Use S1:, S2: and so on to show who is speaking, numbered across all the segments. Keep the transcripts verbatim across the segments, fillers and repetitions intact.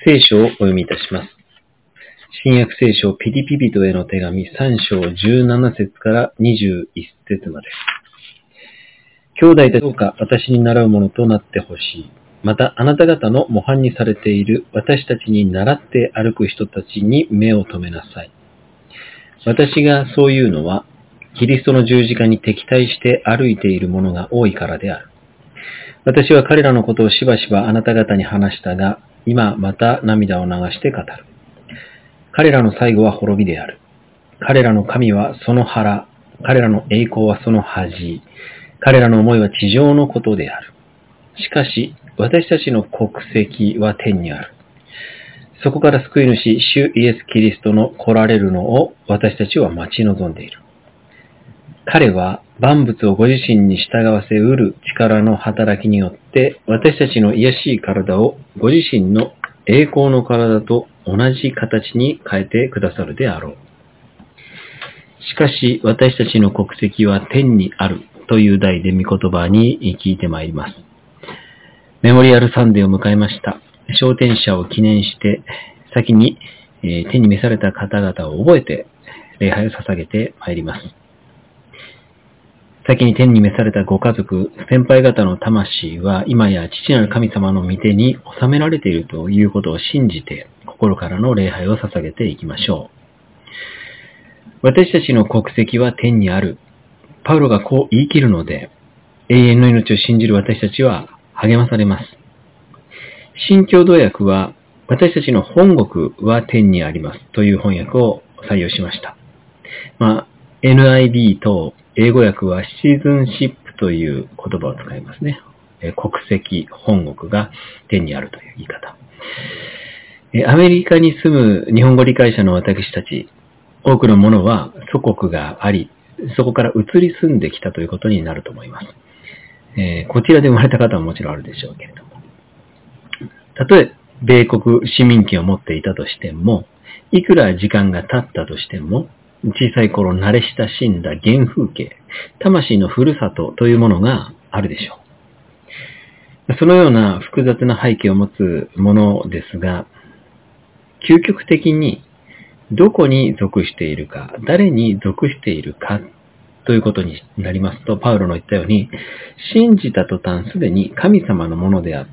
S1: 聖書をお読みいたします。新約聖書ピリピ人への手紙さん章じゅうなな節からにじゅういち節まで。兄弟たちどうか私に倣うものとなってほしい。またあなた方の模範にされている私たちに倣って歩く人たちに目を留めなさい。私がそういうのはキリストの十字架に敵対して歩いている者が多いからである。私は彼らのことをしばしばあなた方に話したが、今また涙を流して語る。彼らの最後は滅びである。彼らの神はその腹、彼らの栄光はその恥、彼らの思いは地上のことである。しかし、私たちの国籍は天にある。そこから救い主、主イエス・キリストの来られるのを私たちは待ち望んでいる。彼は万物をご自身に従わせうる力の働きによって私たちの卑しい体をご自身の栄光の体と同じ形に変えてくださるであろう。しかし私たちの国籍は天にあるという題で御言葉に聞いてまいります。メモリアルサンデーを迎えました。昇天者を記念して先に、えー、天に召された方々を覚えて礼拝を捧げてまいります。先に天に召されたご家族、先輩方の魂は今や父なる神様の御手に収められているということを信じて心からの礼拝を捧げていきましょう。私たちの国籍は天にある。パウロがこう言い切るので、永遠の命を信じる私たちは励まされます。新共同訳は私たちの本国は天にありますという翻訳を採用しました。まあ、エヌアイビー と英語訳はシーズンシップという言葉を使いますね。国籍、本国が天にあるという言い方。アメリカに住む日本語理解者の私たち、多くの者は祖国があり、そこから移り住んできたということになると思います。えー、こちらで生まれた方はもちろんあるでしょうけれども。たとえ米国市民権を持っていたとしても、いくら時間が経ったとしても、小さい頃慣れ親しんだ原風景、魂のふるさとというものがあるでしょう。そのような複雑な背景を持つものですが、究極的にどこに属しているか、誰に属しているかということになりますと、パウロの言ったように、信じた途端すでに神様のものであって、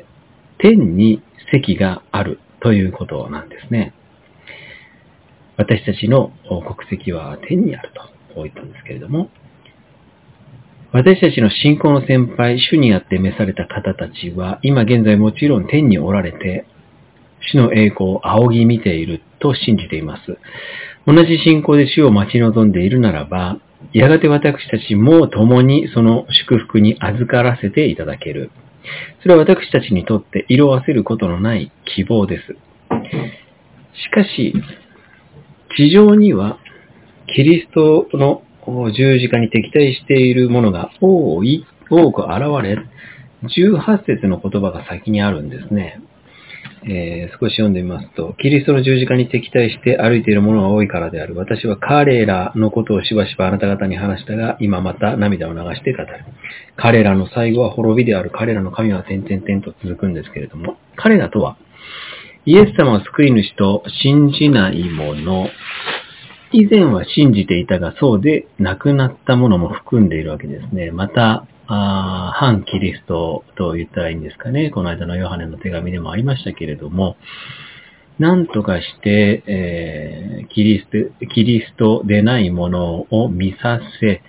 S1: 天に籍があるということなんですね。私たちの国籍は天にあるとこう言ったんですけれども、私たちの信仰の先輩、主にあって召された方たちは、今現在もちろん天におられて、主の栄光を仰ぎ見ていると信じています。同じ信仰で主を待ち望んでいるならば、やがて私たちも共にその祝福に預からせていただける。それは私たちにとって色あせることのない希望です。しかし、地上にはキリストの十字架に敵対しているものが多い、多く現れ、じゅうはち節の言葉が先にあるんですね。えー、少し読んでみますと、キリストの十字架に敵対して歩いている者が多いからである。私は彼らのことをしばしばあなた方に話したが、今また涙を流して語る。彼らの最後は滅びである。彼らの神は点々々と続くんですけれども、彼らとは、イエス様を救い主と信じない者、以前は信じていたがそうでなくなったものも含んでいるわけですね。また、あ反キリストと言ったらいいんですかね。この間のヨハネの手紙でもありましたけれども、何とかして、えー、キリスト、キリストでないものを見させ、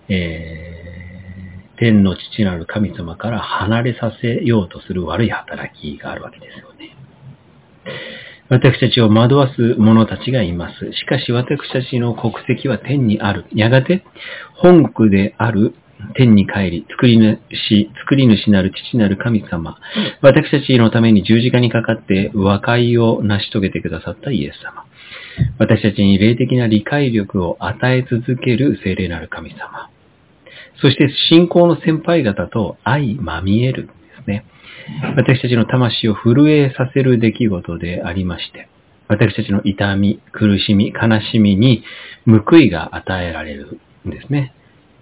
S1: えー、天の父なる神様から離れさせようとする悪い働きがあるわけですよね。私たちを惑わす者たちがいます。しかし私たちの国籍は天にある。やがて本国である天に帰り、作り主、作り主なる父なる神様、私たちのために十字架にかかって和解を成し遂げてくださったイエス様。私たちに霊的な理解力を与え続ける聖霊なる神様。そして信仰の先輩方と相まみえるんですね。私たちの魂を震えさせる出来事でありまして、私たちの痛み、苦しみ、悲しみに報いが与えられるんですね。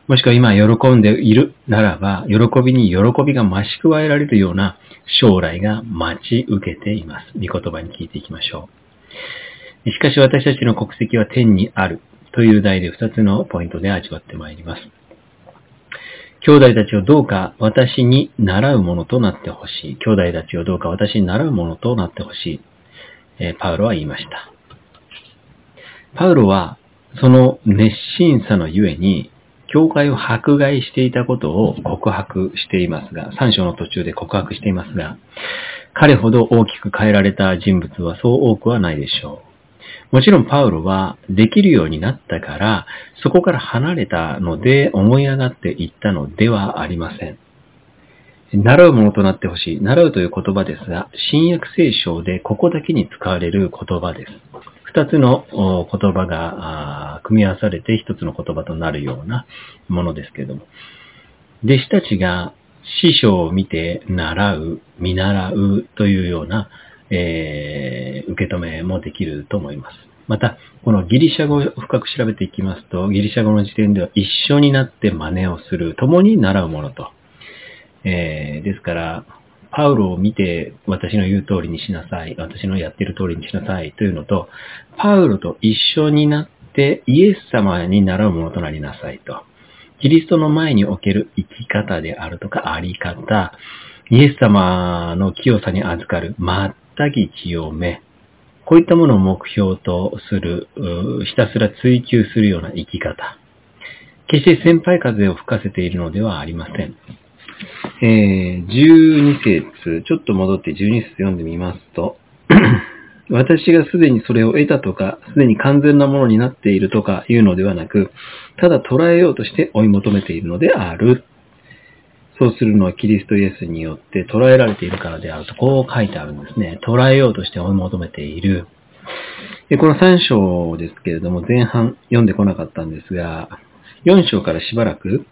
S1: もしくは今喜んでいるならば、喜びに喜びが増し加えられるような将来が待ち受けています。御言葉に聞いていきましょう。しかし私たちの国籍は天にあるという題でふたつのポイントで味わってまいります。兄弟たちをどうか私に習うものとなってほしい。兄弟たちをどうか私に習うものとなってほしい。えー、パウロは言いました。パウロはその熱心さのゆえに、教会を迫害していたことを告白していますが、さん章の途中で告白していますが、彼ほど大きく変えられた人物はそう多くはないでしょう。もちろんパウロはできるようになったから、そこから離れたので思い上がっていったのではありません。習うものとなってほしい。習うという言葉ですが、新約聖書でここだけに使われる言葉です。二つの言葉が組み合わされて一つの言葉となるようなものですけれども、弟子たちが師匠を見て習う、見習うというような、えー、受け止めもできると思います。また、このギリシャ語を深く調べていきますと、ギリシャ語の時点では一緒になって真似をする、共に習うものと。えー、ですから、パウロを見て私の言う通りにしなさい、私のやっている通りにしなさいというのと、パウロと一緒になってイエス様に習うものとなりなさいと。キリストの前における生き方であるとかあり方、イエス様の清さに預かる全き清め、こういったものを目標とする、ひたすら追求するような生き方。決して先輩風を吹かせているのではありません。えー、じゅうに節、ちょっと戻ってじゅうに節読んでみますと、私がすでにそれを得たとか、すでに完全なものになっているとかいうのではなく、ただ捉えようとして追い求めているのである。そうするのはキリストイエスによって捉えられているからであると、こう書いてあるんですね。捉えようとして追い求めている。でこのさん章ですけれども、前半読んでこなかったんですが、よん章からしばらく、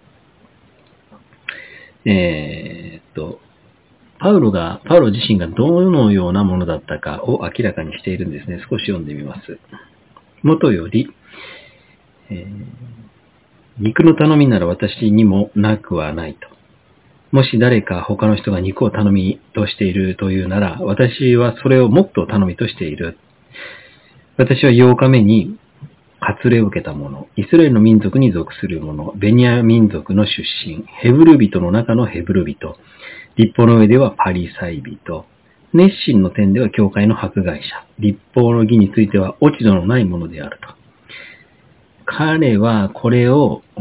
S1: えー、っと、パウロが、パウロ自身がどのようなものだったかを明らかにしているんですね。少し読んでみます。元より、えー、肉の頼みなら私にもなくはないと。もし誰か他の人が肉を頼みとしているというなら、私はそれをもっと頼みとしている。私はようかめに割礼を受けた者、イスラエルの民族に属する者、ベニヤ民族の出身、ヘブル人の中のヘブル人、律法の上ではパリサイ人、熱心の点では教会の迫害者、律法の義については落ち度のないものであると。彼はこれを、うん、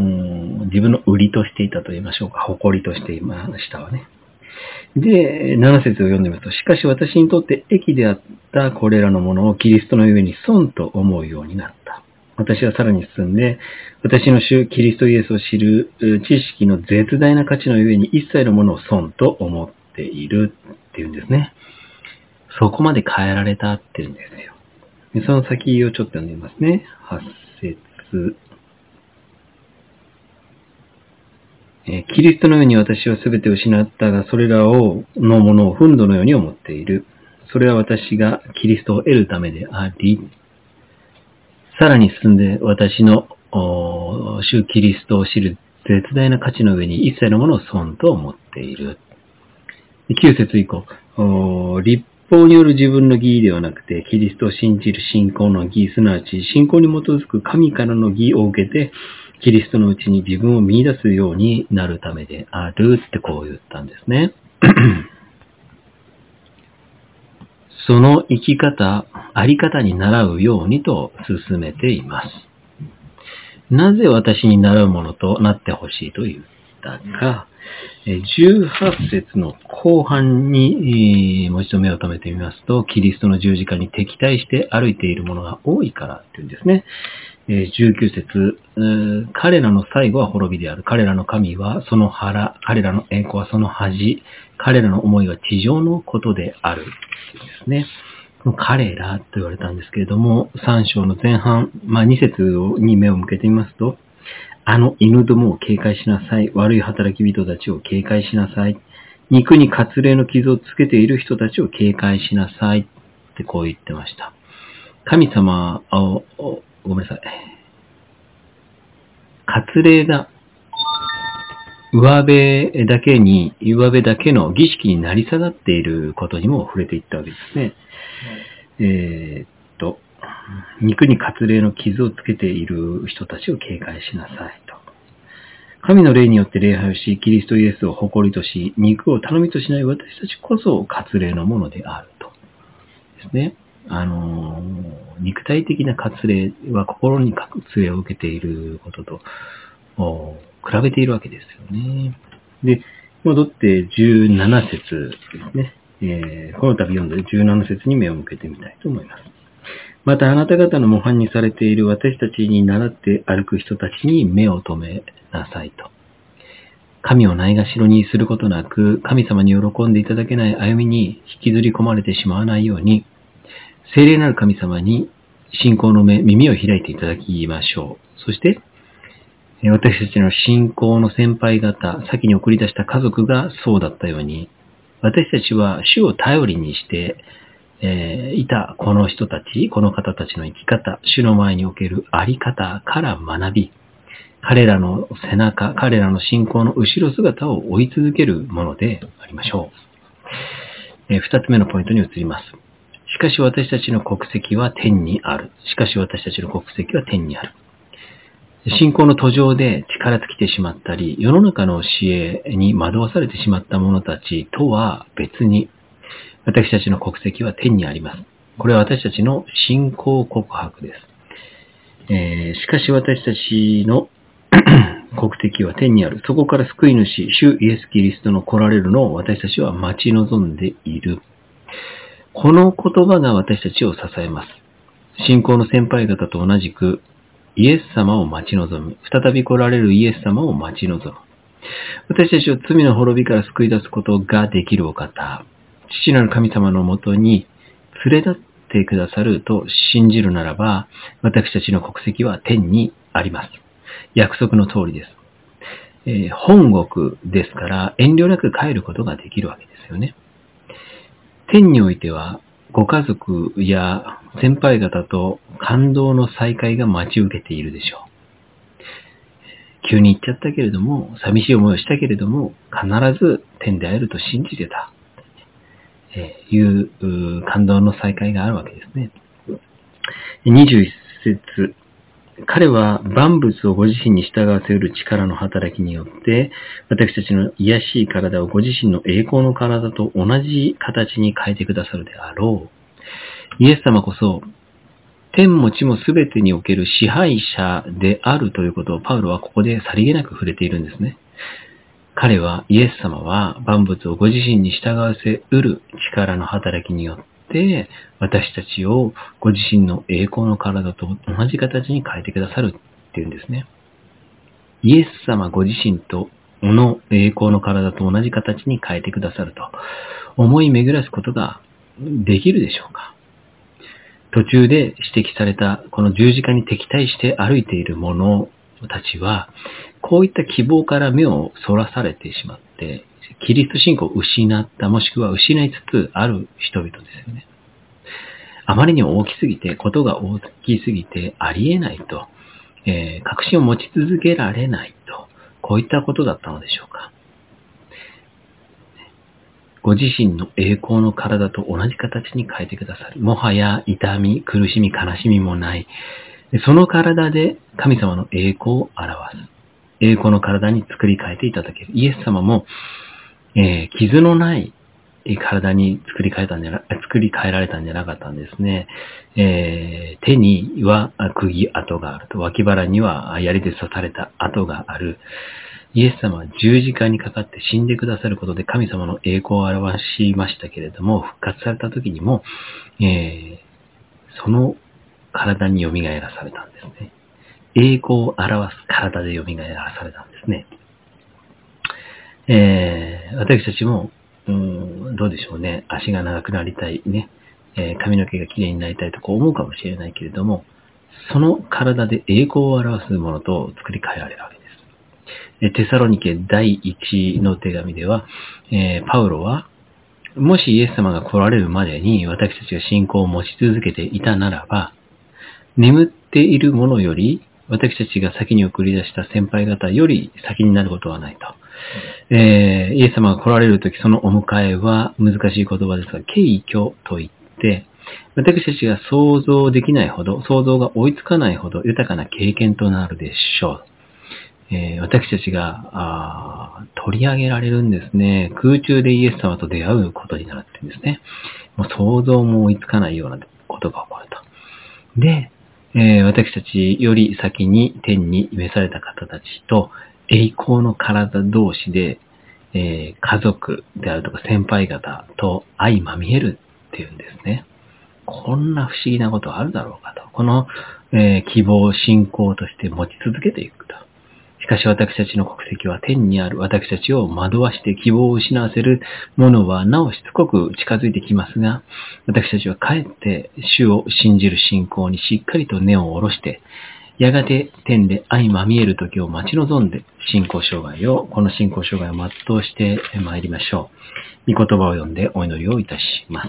S1: 自分の売りとしていたと言いましょうか、誇りとしていましたわね。で、なな節を読んでみますと、しかし私にとって益であったこれらのものをキリストの上に損と思うようになった。私はさらに進んで、私の主キリストイエスを知る知識の絶大な価値の上に一切のものを損と思っているっていうんですね。そこまで変えられたっていうんですよ。でその先をちょっと読んでみますね。はち節。キリストのように私はすべて失ったが、それらをのものを憤怒のように思っている。それは私がキリストを得るためであり、さらに進んで私の主キリストを知る絶大な価値の上に一切のものを損と思っている。きゅう節以降、律法による自分の義ではなくて、キリストを信じる信仰の義、すなわち信仰に基づく神からの義を受けて、キリストのうちに自分を見出すようになるためであるってこう言ったんですね。その生き方、あり方に習うようにと進めています。なぜ私に習うものとなってほしいと言ったか、じゅうはち節の後半にもう一度目を留めてみますと、キリストの十字架に敵対して歩いているものが多いからというんですね。じゅうきゅう節、彼らの最後は滅びである。彼らの神はその腹、彼らの栄光はその恥、彼らの思いは地上のことである。ですね。彼らと言われたんですけれども、さん章の前半、まあに節に目を向けてみますと、あの犬どもを警戒しなさい。悪い働き人たちを警戒しなさい。肉に割礼の傷をつけている人たちを警戒しなさい。ってこう言ってました。神様を、ごめんなさい。割礼が上辺だけに、上辺だけの儀式になり下がっていることにも触れていったわけですね。えー、っと、肉に割礼の傷をつけている人たちを警戒しなさいと。神の霊によって礼拝をし、キリストイエスを誇りとし、肉を頼みとしない私たちこそ割礼のものであると。ですね。あの、肉体的な割礼は心に割礼を受けていることと比べているわけですよね。で、戻ってじゅうなな節ですね。えー、この度読んでじゅうなな節に目を向けてみたいと思います。またあなた方の模範にされている私たちに倣って歩く人たちに目を留めなさいと。神をないがしろにすることなく、神様に喜んでいただけない歩みに引きずり込まれてしまわないように、聖霊なる神様に信仰の目、耳を開いていただきましょう。そして、私たちの信仰の先輩方、先に送り出した家族がそうだったように、私たちは主を頼りにして、えー、いたこの人たち、この方たちの生き方、主の前におけるあり方から学び、彼らの背中、彼らの信仰の後ろ姿を追い続けるものでありましょう。えー、二つ目のポイントに移ります。しかし私たちの国籍は天にある。しかし私たちの国籍は天にある。信仰の途上で力尽きてしまったり、世の中の教えに惑わされてしまった者たちとは別に、私たちの国籍は天にあります。これは私たちの信仰告白です。えー、しかし私たちの国籍は天にある。そこから救い主、主イエス・キリストの来られるのを私たちは待ち望んでいる。この言葉が私たちを支えます。信仰の先輩方と同じく、イエス様を待ち望む。再び来られるイエス様を待ち望む。私たちを罪の滅びから救い出すことができるお方、父なる神様のもとに連れ立ってくださると信じるならば、私たちの国籍は天にあります。約束の通りです。えー、本国ですから遠慮なく帰ることができるわけですよね。天においては、ご家族や先輩方と感動の再会が待ち受けているでしょう。急に行っちゃったけれども、寂しい思いをしたけれども、必ず天で会えると信じてた。えー、いう感動の再会があるわけですね。にじゅういち節。彼は万物をご自身に従わせる力の働きによって、私たちの癒しい体をご自身の栄光の体と同じ形に変えてくださるであろう。イエス様こそ、天も地もすべてにおける支配者であるということをパウロはここでさりげなく触れているんですね。彼は、イエス様は万物をご自身に従わせうる力の働きによって、で、私たちをご自身の栄光の体と同じ形に変えてくださるっていうんですね。イエス様ご自身との栄光の体と同じ形に変えてくださると思い巡らすことができるでしょうか。途中で指摘されたこの十字架に敵対して歩いている者たちは、こういった希望から目をそらされてしまって、キリスト信仰を失った、もしくは失いつつある人々ですよね。あまりにも大きすぎて、ことが大きすぎてありえないと、えー、確信を持ち続けられないと、こういったことだったのでしょうか。ご自身の栄光の体と同じ形に変えてくださる。もはや痛み、苦しみ、悲しみもない。その体で神様の栄光を表す。栄光の体に作り変えていただける。イエス様も、えー、傷のない体に作り変えたんじゃな、作り変えられたんじゃなかったんですね。えー、手には釘跡があると。脇腹には槍で刺された跡がある。イエス様は十字架にかかって死んでくださることで神様の栄光を表しましたけれども、復活された時にも、えー、その体に蘇らされたんですね。栄光を表す体で蘇らされたんですね。えー、私たちも、うーん、どうでしょうね。足が長くなりたいね、えー、髪の毛が綺麗になりたいとこう思うかもしれないけれども、その体で栄光を表すものと作り変えられるわけです。テサロニケ第一の手紙では、えー、パウロは、もしイエス様が来られるまでに私たちが信仰を持ち続けていたならば、眠っているものより、私たちが先に送り出した先輩方より先になることはないと。 えー、イエス様が来られるとき、そのお迎えは難しい言葉ですが、敬虚といって、私たちが想像できないほど、想像が追いつかないほど豊かな経験となるでしょう。えー、私たちがあ取り上げられるんですね。空中でイエス様と出会うことになるってんですね。もう想像も追いつかないようなことが起こると。で、えー、私たちより先に天に召された方たちと栄光の体同士で、えー、家族であるとか先輩方と相まみえるっていうんですね。こんな不思議なことあるだろうかと。この、えー、希望、信仰として持ち続けていくと。しかし私たちの国籍は天にある。私たちを惑わして希望を失わせるものはなおしつこく近づいてきますが、私たちはかえって主を信じる信仰にしっかりと根を下ろして、やがて天で相まみえる時を待ち望んで信仰障害を、この信仰障害を全うして参りましょう。御言葉を読んでお祈りをいたします。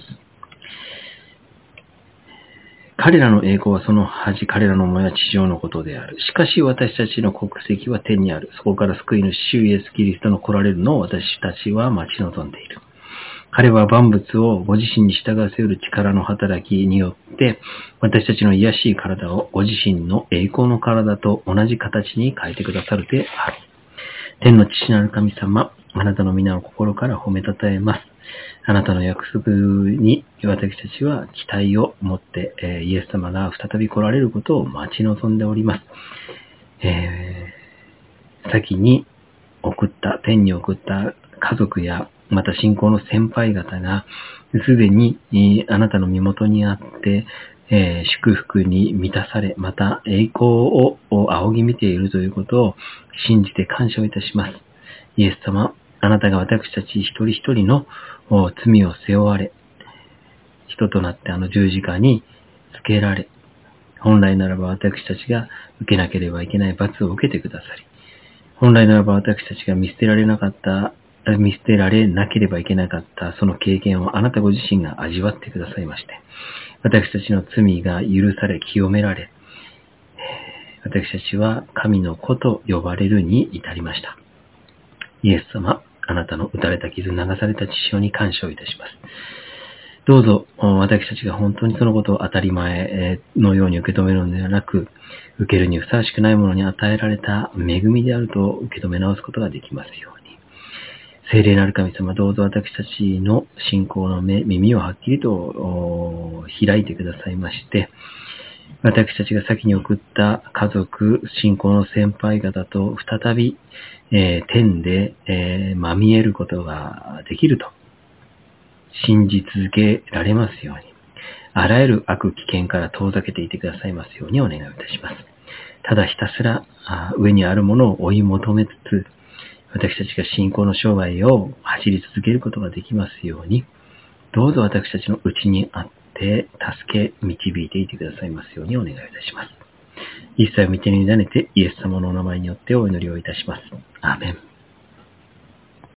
S1: 彼らの栄光はその恥、彼らの思いは地上のことである。しかし私たちの国籍は天にある。そこから救い主、主イエスキリストの来られるのを私たちは待ち望んでいる。彼は万物をご自身に従わせる力の働きによって、私たちの癒しい体をご自身の栄光の体と同じ形に変えてくださるである。天の父なる神様、あなたの皆を心から褒めたたえます。あなたの約束に私たちは期待を持って、えー、イエス様が再び来られることを待ち望んでおります。えー、先に送った、天に送った家族や、また信仰の先輩方が、すでに、えー、あなたの身元にあって、えー、祝福に満たされ、また栄光を仰ぎ見ているということを信じて感謝をいたします。イエス様、あなたが私たち一人一人の罪を背負われ、人となってあの十字架につけられ、本来ならば私たちが受けなければいけない罰を受けてくださり、本来ならば私たちが見捨てられなかった、見捨てられなければいけなかったその経験をあなたご自身が味わってくださいまして、私たちの罪が許され清められ、私たちは神の子と呼ばれるに至りました。イエス様、あなたの打たれた傷、流された血潮に感謝をいたします。どうぞ私たちが本当にそのことを当たり前のように受け止めるのではなく、受けるにふさわしくないものに与えられた恵みであると受け止め直すことができますように。聖霊なる神様、どうぞ私たちの信仰の目、耳をはっきりと開いてくださいまして、私たちが先に送った家族、信仰の先輩方と再び、えー、天で、えー、まみえることができると信じ続けられますように、あらゆる悪危険から遠ざけていてくださいますようにお願いいたします。ただひたすら上にあるものを追い求めつつ、私たちが信仰の生涯を走り続けることができますように、どうぞ私たちのうちにあって助け導いていてくださいますようにお願いいたします。一切を御手に委ねてイエス様のお名前によってお祈りをいたします。アーメン。